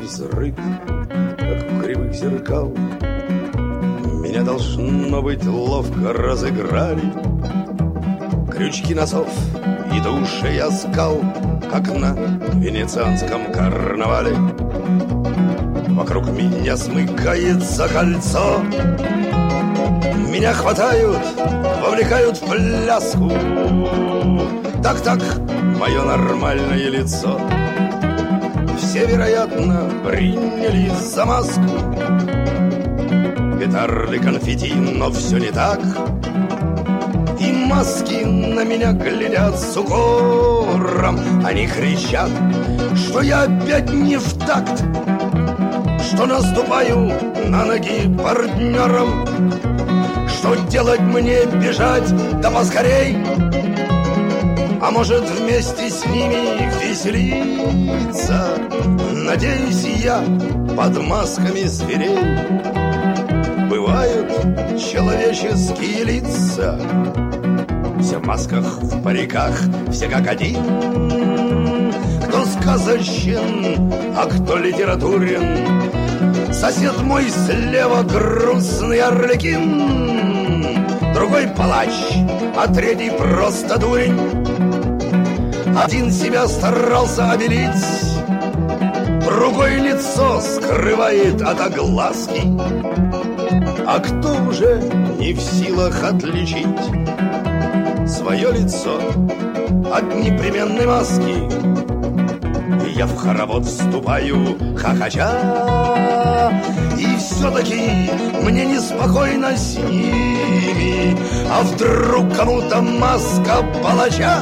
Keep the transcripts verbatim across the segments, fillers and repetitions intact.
взрыв, как у кривых зеркал. Меня, должно быть, ловко разыграли. Крючки носов и души я скал, как на венецианском карнавале. Вокруг меня смыкается кольцо. Меня хватают, вовлекают в пляску. Так-так, мое нормальное лицо все, вероятно, приняли за маску. Петарды, конфетти, но все не так. И маски на меня глядят с укором. Они кричат, что я опять не в такт, что наступаю на ноги партнерам. Что делать мне, бежать, да поскорей? А может, вместе с ними веселиться? Надеюсь, я под масками зверей. Бывают человеческие лица, все в масках, в париках, все как один. Кто сказочен, а кто литературен. Сосед мой слева грустный арлекин, другой палач, а третий просто дурень. Один себя старался обелить, другой лицо скрывает от огласки. А кто уже не в силах отличить свое лицо от непременной маски? И я в хоровод вступаю, хохоча, и все-таки мне неспокойно с ними. А вдруг кому-то маска палача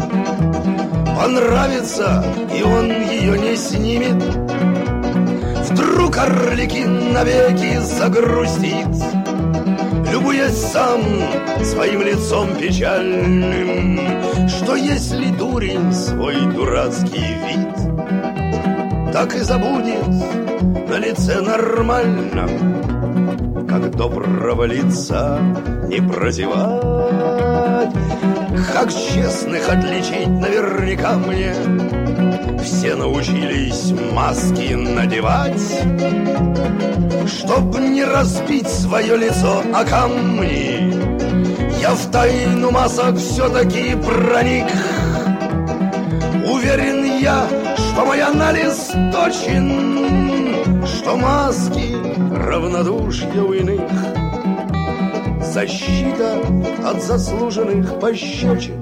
понравится, и он ее не снимет? Вдруг Арлекин навеки загрустит, любуясь сам своим лицом печальным. Что если дурень свой дурацкий вид так и забудет на лице нормальном, как доброго лица не прозевать? Как честных отличить наверняка мне все научились маски надевать, чтоб не разбить свое лицо о камни. Я в тайну масок все-таки проник. Уверен я, что мой анализ точен, что маски равнодушие у иных, защита от заслуженных пощечин.